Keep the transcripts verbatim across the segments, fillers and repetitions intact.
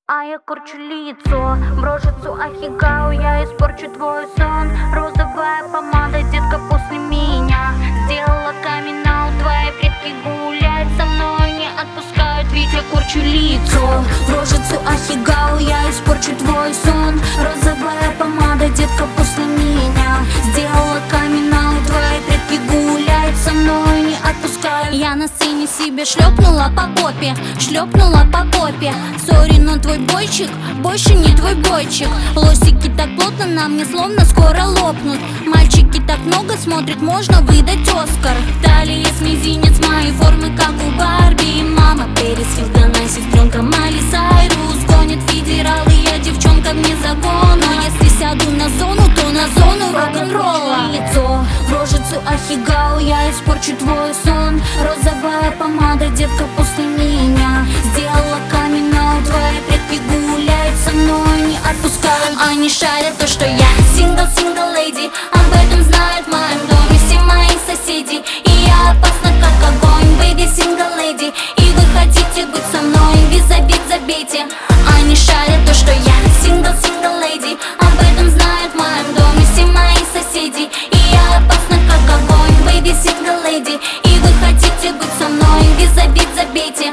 А я корчу лицо, в рожицу ахигау, я испорчу твой сон. Розовая помада, детка, после меня сделала камин-аут. Твои предки гуляют со мной, не отпускают, ведь я корчу лицо. В рожицу ахигау, я испорчу твой сон. Розовая помада, детка, после меня сделала камин-аут. Твои предки гуляют со мной, не отпускают. Я на сцене себе шлепнула по попе, шлепнула по попе. Сори, но твой бойчик больше не твой бойчик. Лосики так плотно на мне, словно скоро лопнут. Мальчики так много смотрят, можно выдать Оскар. Талия с мизинец, мои формы как у Барби. Мама Пэрис Хилтона, сестренка Майли Сайрус. Гонит федералы, я девчонка вне закона. Но если сяду на зону, то на зону рок-н-ролла. Лицо в рожицу ахигау, я испорчу твой сон. Розовая помада, детка, после меня сделала камин-аут. Твои предки гуляют со мной, не отпускают. Они шарят то, что я сингл-сингл леди. Об этом знают в моем доме все мои соседи. И я опасна как огонь, бэйби, сингл леди. И вы хотите быть со мной, виза-бит забейте. Они шарят то, что я сингл-сингл леди. Об этом знают в моем доме все мои соседи. И я опасна как огонь, бэйби, сингл леди. И вы хотите быть со мной, виза-бит забейте.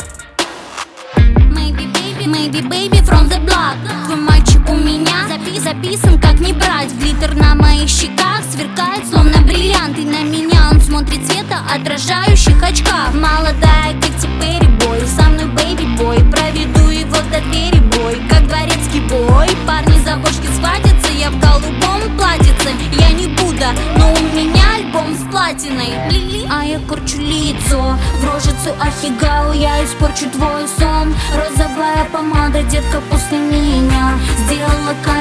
Maybe baby from the block. Твой мальчик у меня запи записан как не брать. Глиттер на моих щеках сверкает словно бриллианты. На меня он смотрит цвета отражающих очках. Молодая Кэти Перри бой, со мной бэйби бой. Проведу его до двери бой, как дворецкий бой. Парни за бошки схватятся, я в голубом платьице. Я не Будда, но у меня альбом с платиной. А я корчу лицо, в рожицу ахигау, я испорчу твой сон. Розовая помада, детка, после меня сделала камин-аут.